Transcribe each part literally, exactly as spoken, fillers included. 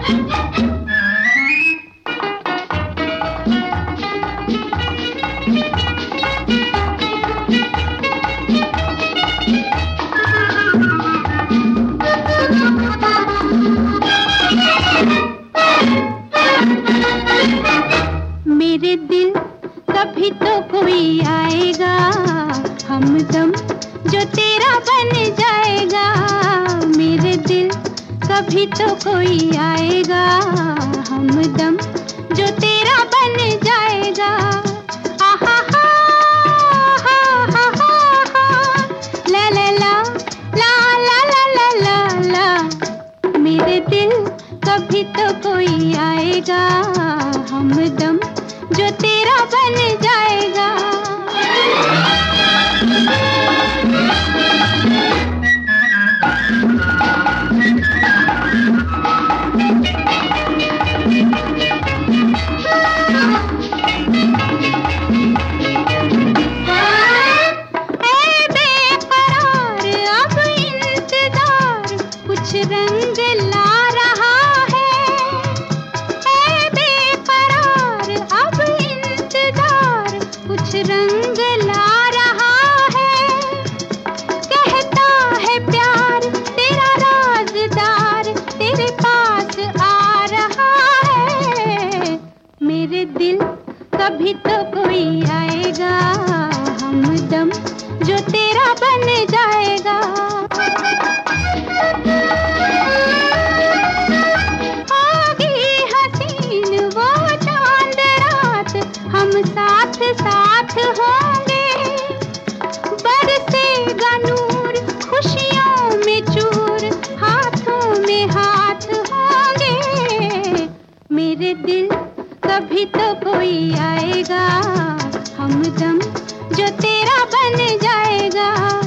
मेरे दिल कभी तो कोई आएगा हमदम जो तेरा बन जाएगा। मेरे दिल कभी तो कोई आएगा हमदम जो तेरा बन जाएगा। आहा हा हा हा हा हा ला ला ला ला ला ला ला ला। मेरे दिल कभी तो कोई आएगा हमदम जो तेरा बन जाएगा। ऐ बेकरार अब इंतजार कुछ रंग ला रहा है। ऐ बेकरार अब इंतजार कुछ रंग ला रहा है। कहता है प्यार तेरा राज़दार तेरे पास आ रहा है। मेरे दिल कभी तो कोई आएगा हमदम जो तेरा बन जाएगा। होगी हसीन वो चांद रात हम साथ साथ होंगे। बरसेगा नूर खुशियों में चूर हाथों में हाथ होंगे। मेरे दिल कभी तो कोई आएगा हमदम जो तेरा बन जाएगा।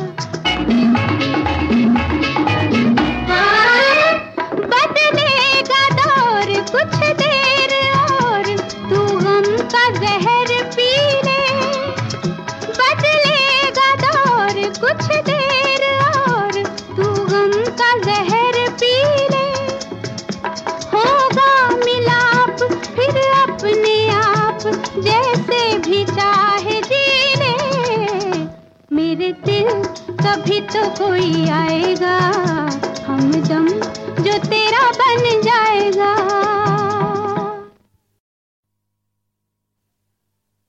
बदलेगा दौर कुछ देर और तू गम का जहर पी ले। बदलेगा दौर कुछ देर और तू गम का जहर पी ले। होगा मिलाप फिर अपने आप जैसे भी चाहे जी ले। मेरे दिल कभी तो कोई आएगा हमदम जो तेरा बन